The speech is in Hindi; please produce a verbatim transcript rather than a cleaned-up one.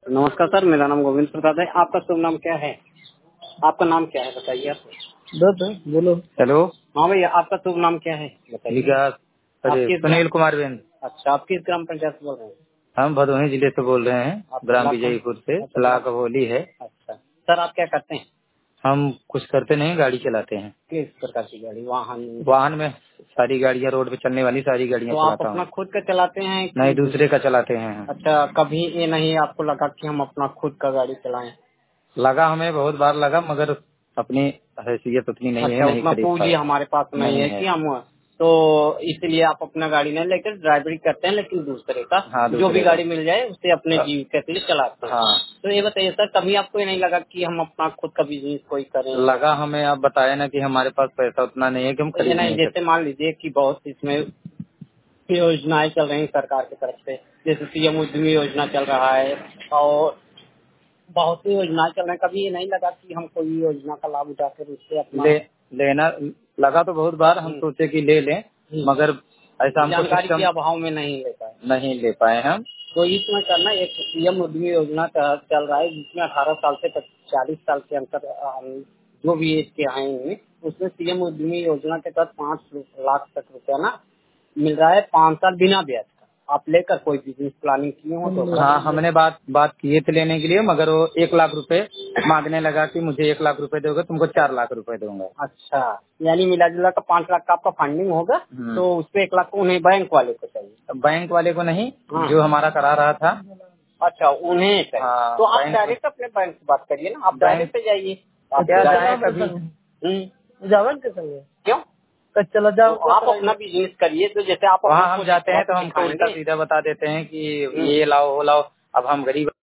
नमस्कार सर, मेरा नाम गोविंद प्रसाद है। आपका शुभ नाम क्या है? आपका नाम क्या है बताइए आप। दस है, बोलो। हेलो। हाँ भैया, आपका शुभ नाम क्या है बताइए। विकास। आप अरे किस सुनील ग्राम- कुमार बेन। अच्छा, आप किस ग्राम पंचायत से बोल रहे हैं? हम भदोही जिले से बोल रहे हैं, आप ग्राम लाखों- विजयपुर से। अच्छा ला ग्राम- कबोली है। अच्छा सर, आप क्या करते हैं? हम कुछ करते नहीं, गाड़ी चलाते हैं। किस प्रकार की गाड़ी? वाहन? वाहन में सारी गाड़ियाँ, रोड पे चलने वाली सारी गाड़ियाँ तो आप चलाता अपना हूँ। खुद का चलाते हैं नहीं, कि? दूसरे का चलाते हैं हम। अच्छा, कभी ये नहीं आपको लगा कि हम अपना खुद का गाड़ी चलाएं? लगा, हमें बहुत बार लगा, मगर अपनी हैसियत उतनी नहीं है, अच्छा, नहीं उतना खरीद पूंजी पाए। हमारे पास नहीं नहीं है है। कि हम, तो इसलिए आप अपना गाड़ी नहीं लेकर ड्राइवरी करते हैं, लेकिन दूसरे का हाँ, जो भी दूसरे गाड़ी का। मिल जाए उसे अपने जीविका के लिए चलाते हैं। हाँ, तो ये बताइए सर, कभी आपको ये नहीं लगा कि हम अपना खुद का बिजनेस कोई करें? लगा हमें। आप बताया ना कि हमारे पास पैसा उतना नहीं है कि हम ये खरीद नहीं, नहीं जैसे सकते। मान लीजिए कि बहुत इसमें योजनाएं चल रही हैं सरकार की तरफ से, जैसे सीएम उद्यमी योजना चल रहा है और बहुत सी योजनाएं चल रही हैं। कभी ये नहीं लगा कि हम कोई योजना का लाभ उठाकर उससे अपना ले लेना लगा तो बहुत बार, हम हम्म, सोचे कि ले लें, हम्म, मगर ऐसा हमको जानकारी के सिस्टम अभाव में नहीं ले पाए? नहीं ले पाए हम। तो इसमें करना, एक सीएम उद्यमी योजना का चल रहा है जिसमें अठारह साल से चालीस साल के अंतर अ, जो भी एज के हैं इनमें, उसमें सीएम उद्यमी योजना के तहत पाँच लाख तक रुपया ना मिल रहा है, पाँच साल बिना ब्याज का। आप लेकर कोई बिजनेस प्लानिंग किए हो तो? हाँ, हमने बात बात किए थे लेने के लिए, मगर वो एक लाख रुपए मांगने लगा कि मुझे एक लाख रुपए दोगे, तुमको चार लाख रुपए दूंगा। अच्छा, यानी मिला जुला का पाँच लाख का आपका फंडिंग होगा, हम्म। तो उसपे एक लाख को उन्हें बैंक वाले को चाहिए? बैंक वाले को नहीं, हाँ। जो हमारा करा रहा था। अच्छा, उन्हें चाहिए। हाँ, तो आप बैंक डायरेक्ट अपने बैंक से बात करिए ना, आप बैंक डायरेक्ट पे जाइए। आप क्या जाए जाए कभी। हम्म, जावन के संगे क्यों? कल चला तो जाओ। आप अपना बिजनेस करिए, तो जैसे आप वहाँ अपने हम को जाते हैं तो प्रोडक्ट हमको उल्टा दिखाएंगे। सीधा बता देते हैं कि हम्म। ये लाओ वो लाओ। अब हम गरीब